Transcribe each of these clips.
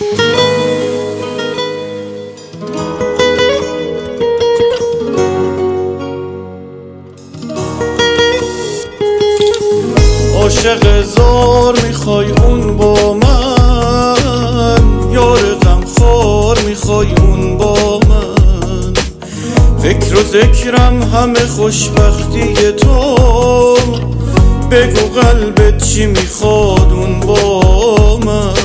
عاشق زار میخوای اون با من، یار غمخوار میخوای اون با من. فکر و ذکرم همه خوشبختی تو، بگو قلبت چی میخواد اون با من.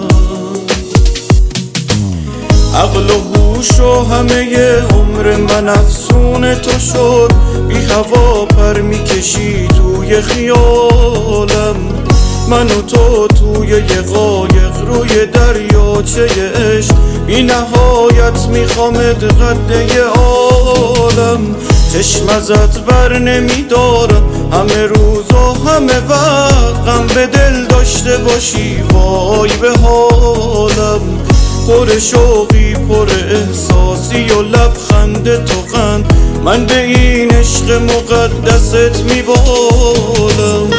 عقل و هوش و همه عمر من افسون تو شد، بی هوا پر میکشی توی خیالم. من و تو توی یه قایق روی دریاچه عشق، بی نهایت میخوامت قده عالم. چشم ازت بر نمیدارم همه روز و همه وقت، غم به دل داشته باشی وای به حالم. پر شوقی پر احساسی و لبخند تو قند، من به این عشق مقدست میبالم.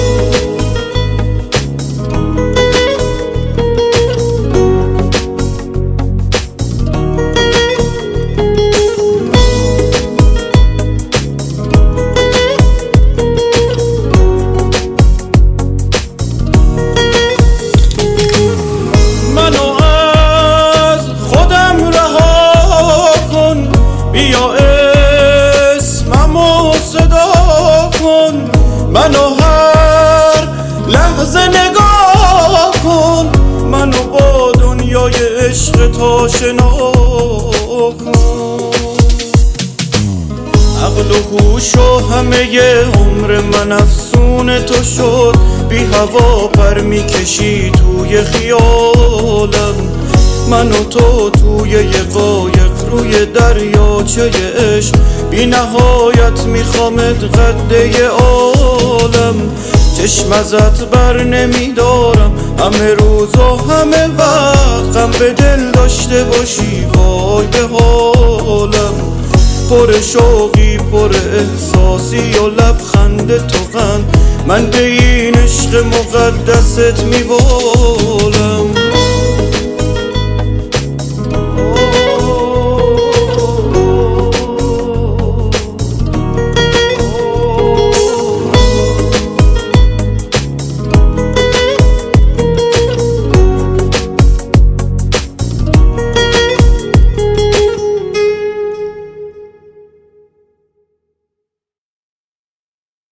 منو هر لحظه نگاه کن، منو با دنیای عشق تا شنا کن. عقل و هوش و همه عمر من افسون تو شد، بی هوا پر میکشی توی خیالم. من و تو توی یه قایق روی دریاچه عشق، بی نهایت میخوامت قده عالم. چشم ازت بر نمیدارم همه روز و همه وقت، غم به دل داشته باشی وای به حالم. پر شوقی پر احساسی و لبخند تو قند، من به این عشق مقدست میبالم.